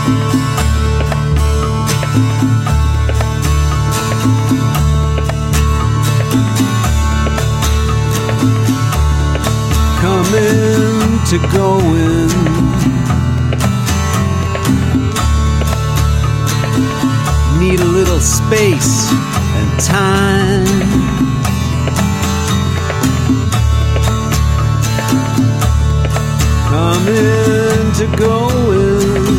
Coming to going, need a little space and time. Coming to going,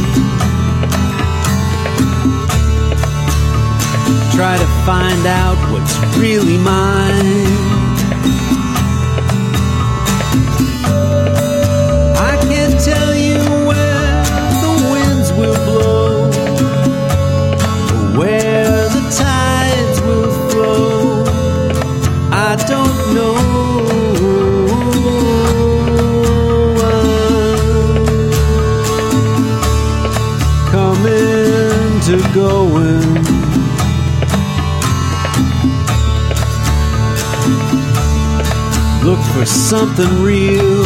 try to find out what's really mine. I can't tell you where the winds will blow, or where the tides will flow. I don't know. Coming to going, look for something real.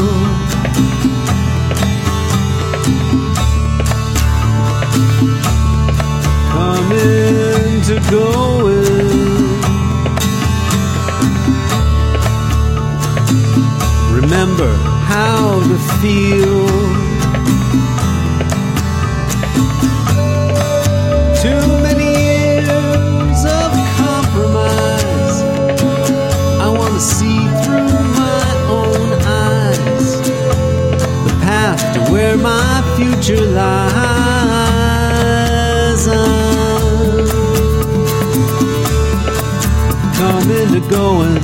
Coming to going, remember how to feel. Too many years of compromise, I want to see through my own eyes the path to where my future lies. I'm coming to going,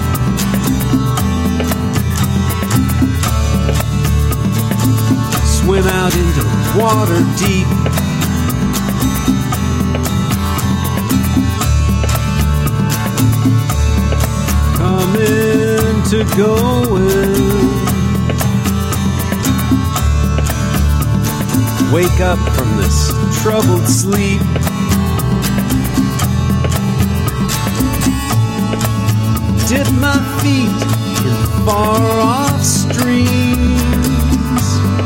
swim out into water deep. Coming to going, wake up from this troubled sleep. Dip my feet in far-off streams.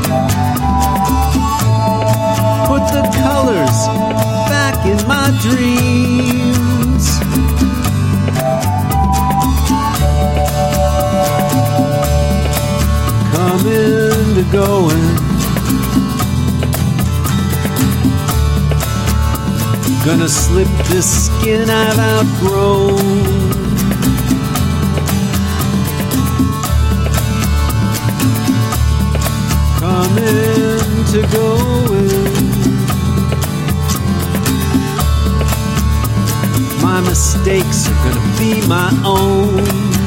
Put the colors back in my dreams. Coming to going, gonna slip this skin I've outgrown. Coming to going, my mistakes are gonna be my own.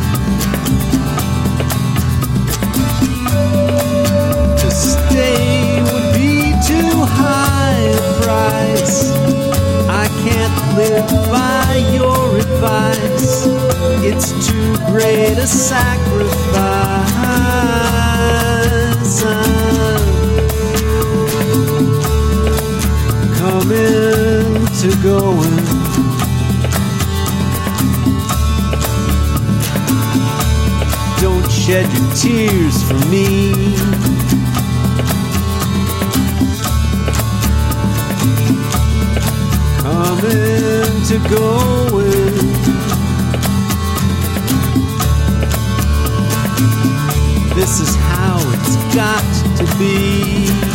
To stay would be too high a price. I can't live by your advice. It's too great a sacrifice. I'm coming to going, don't shed your tears for me. Coming to going, this is how it's got to be.